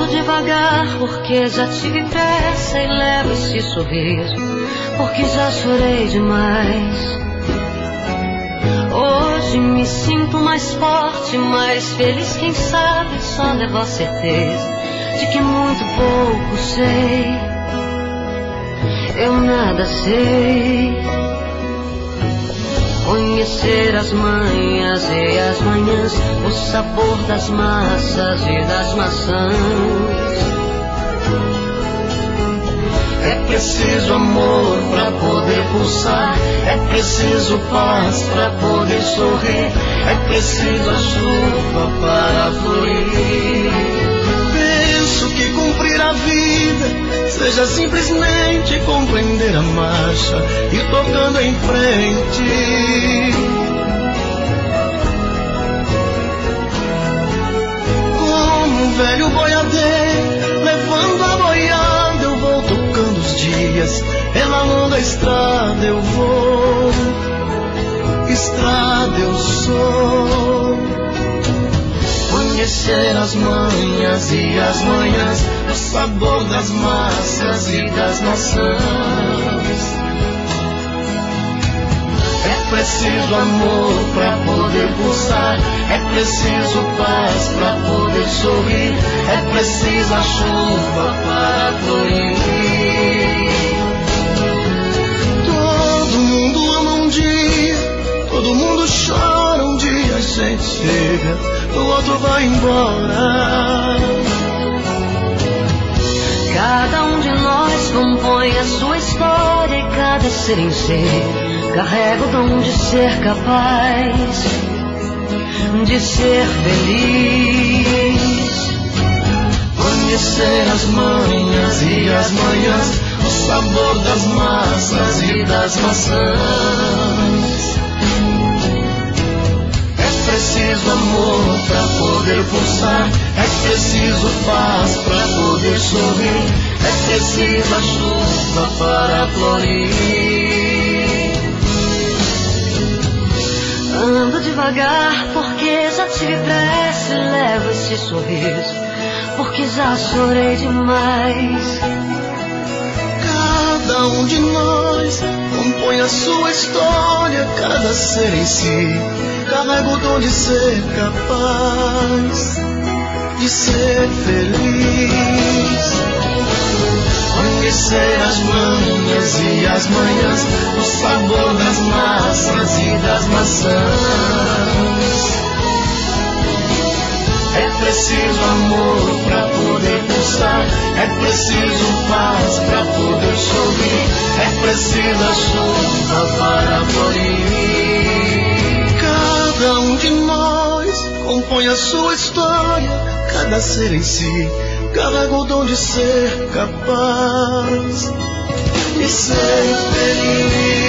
Ando devagar porque já tive pressa e levo esse sorriso porque já chorei demais. Hoje me sinto mais forte, mais feliz, quem sabe só levo a certeza de que muito pouco sei. Eu nada sei. Conhecer as manhas e as manhãs, o sabor das massas e das maçãs. É preciso amor pra poder pulsar, é preciso paz pra poder sorrir, é preciso a chuva para florir. Penso que cumprir a vida seja simplesmente compreender a marcha e tocando em frente. Como um velho boiadeiro levando a boiada, eu vou tocando os dias, pela longa estrada eu vou, estrada eu sou. Conhecer as manhas e as manhãs, o sabor das massas e das maçãs. É preciso amor pra poder pulsar, é preciso paz pra poder sorrir, é preciso a chuva para florir. Todo mundo ama um dia, todo mundo chora um dia, a gente chega, o outro vai embora. Cada um de nós compõe a sua história e cada ser em si carrega o dom de ser capaz de ser feliz. Conhecer as manhas e as manhãs, o sabor das massas e das maçãs. É preciso amor pra poder pulsar, é preciso paz pra poder sorrir, é preciso a chuva para florir. Ando devagar porque já tive pressa e levo esse sorriso porque já chorei demais. Cada um de nós compõe a sua história, cada ser em si carrega o dom de ser capaz de ser feliz. Conhecer as manhas e as manhãs, o sabor das massas e das maçãs. É preciso amor pra poder pulsar, é preciso paz pra poder sorrir, é preciso a chuva para florir. Cada um de nós compõe a sua história, cada ser em si carrega o dom de ser capaz de ser feliz.